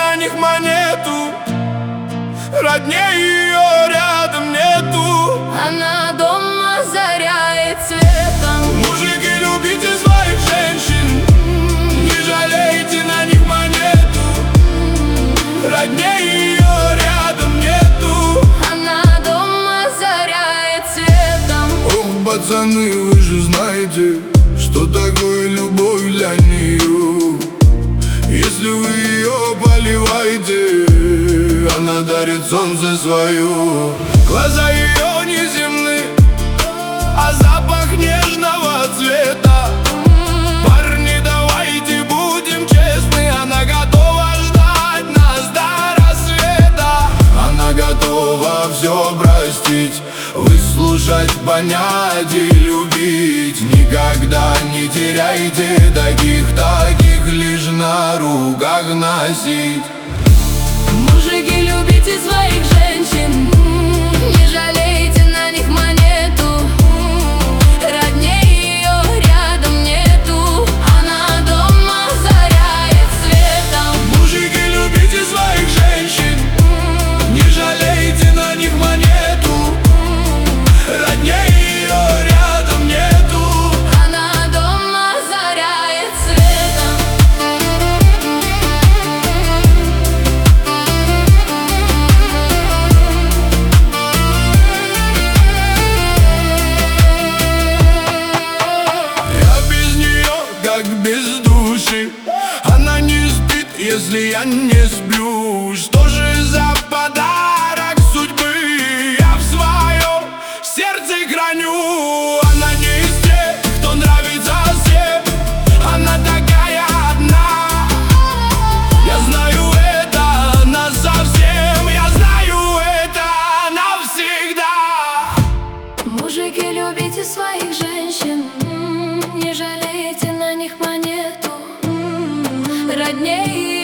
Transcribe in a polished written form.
на них монету. Роднее ее рядом нету. Она дома озаряет светом. Мужики, любите своих женщин, не жалейте на них монету. Роднее ее рядом нету. Она дома озаряет светом. Ох, пацаны, вы же знаете, что такое любовь для нее. Если вы ее поливаете, она дарит солнце свое. Глаза ее неземны, а запах нежного цвета. Парни, давайте будем честны, она готова ждать нас до рассвета. Она готова все простить, выслушать, понять и любить. Никогда не теряйте таких лишь на руках носить. Мужики, любите своих женщин, не жалейте на них монету. Роднее ее рядом нету. Она дома озаряет светом. Мужики, любите своих женщин, не жалейте на них монету. Роднее ее рядом нету. Она дома озаряет светом. Я без нее как без души. Она не спит, если я не сплю. Что же за подарок судьбы я в своем сердце храню? Она не из тех, кто нравится всем. Она такая одна. Я знаю это насовсем. Я знаю это навсегда. Мужики, любите своих женщин, не жалейте на них монету. Роднее